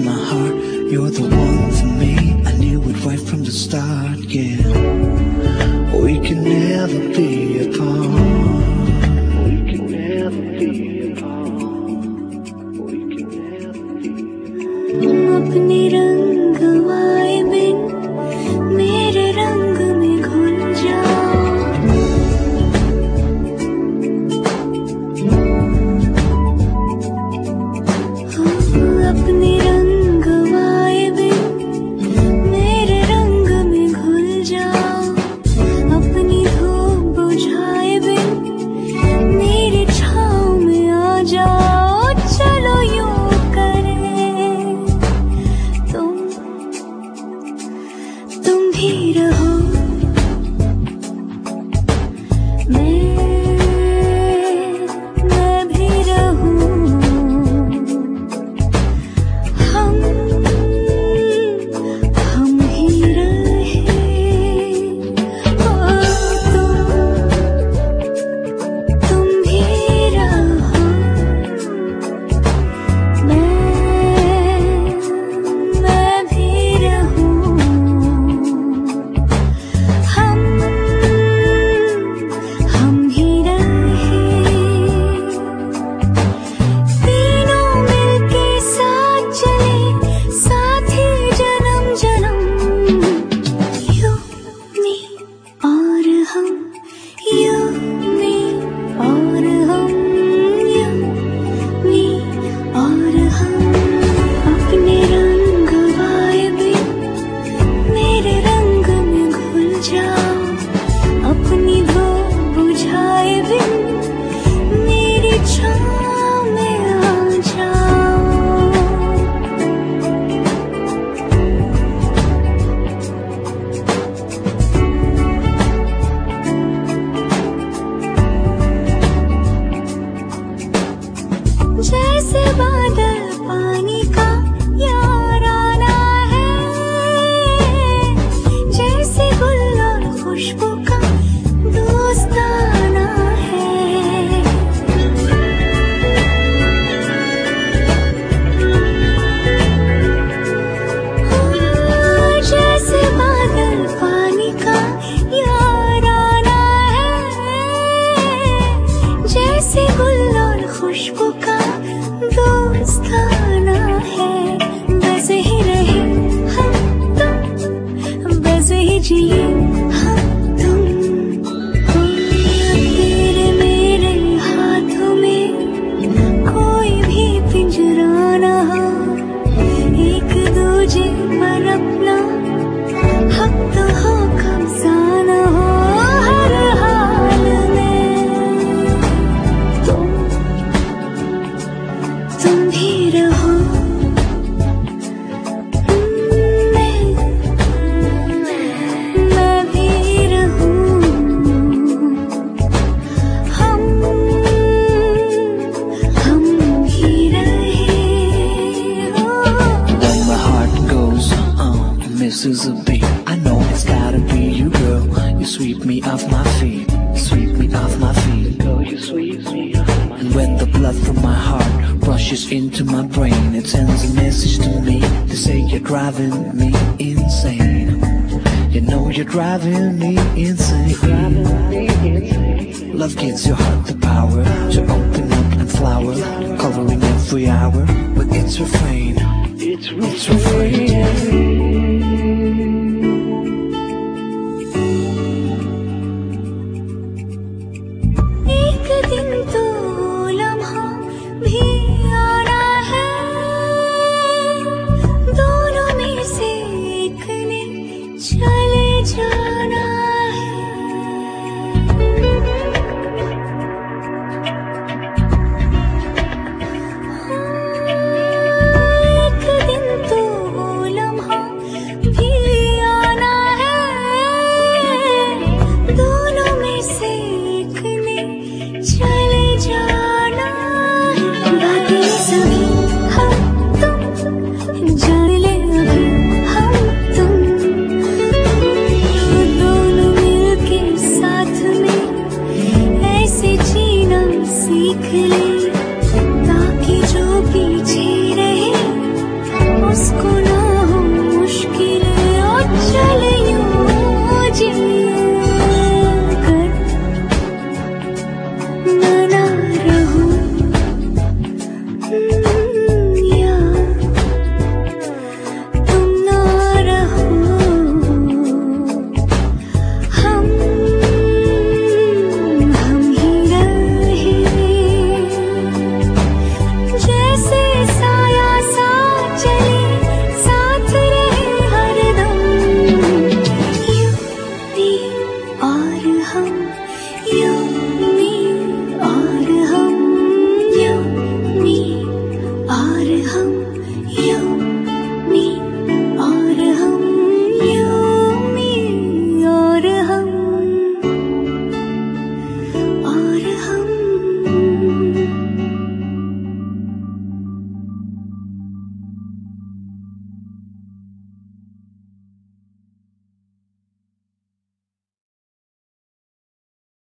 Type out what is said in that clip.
my heart, you're the one for me. I knew it right from the start, yeah. We can never be apart. We can never be apart. We can never be apart. अपने रंग आए बिन मेरे रंग में घुल जाओ। अपने रंग आए बिन मेरे रंग में घुल जाओ। अपनी धूप बुझाए बिन मेरी छाँव में आ जाओ। चलो यूं करें तुम भी रहो, मैं भी रहूं। हम ही रहे। ओ तुम भी रहो, मैं भी रहूं। हम ही रहे। तीनों मिलके साथ चले, साथी जन्म जन्म। यू मी और हम, यू मी और हम, यू मी और हम। अपने रंग आए बिन मेरे रंग में घुल जाओ। अपनी धूप बुझाए बिन मेरी छाँव में आ जाओ। जैसे बादल पानी का याराना है, जैसे गुल और खुशबू का दोस्ताना है। जैसे बादल पानी का याराना है, जैसे गुल और खुशबू का दोस्ताना है। वैसे ही रहे हम तुम, वैसे ही जिए हम तुम। तेरे मेरे हाथों में कोई भी पिंजरा ना हो। एक दूजे पर अपना हक तो हो, कब्जा ना हो। हर हाल में तुम भी रहो, मैं भी रहूं। हम ही रहे। When my heart goes misses a beat, I know it's gotta be you, girl. You sweep me off my feet, sweep me off my feet. Girl, you sweep me off my feet. And when the blood from my heart rushes into my brain, it sends a message to me to say you're driving me insane. You know you're driving me insane. Love gives your heart the power to open up and flower, coloring every hour with its refrain. It's refrain.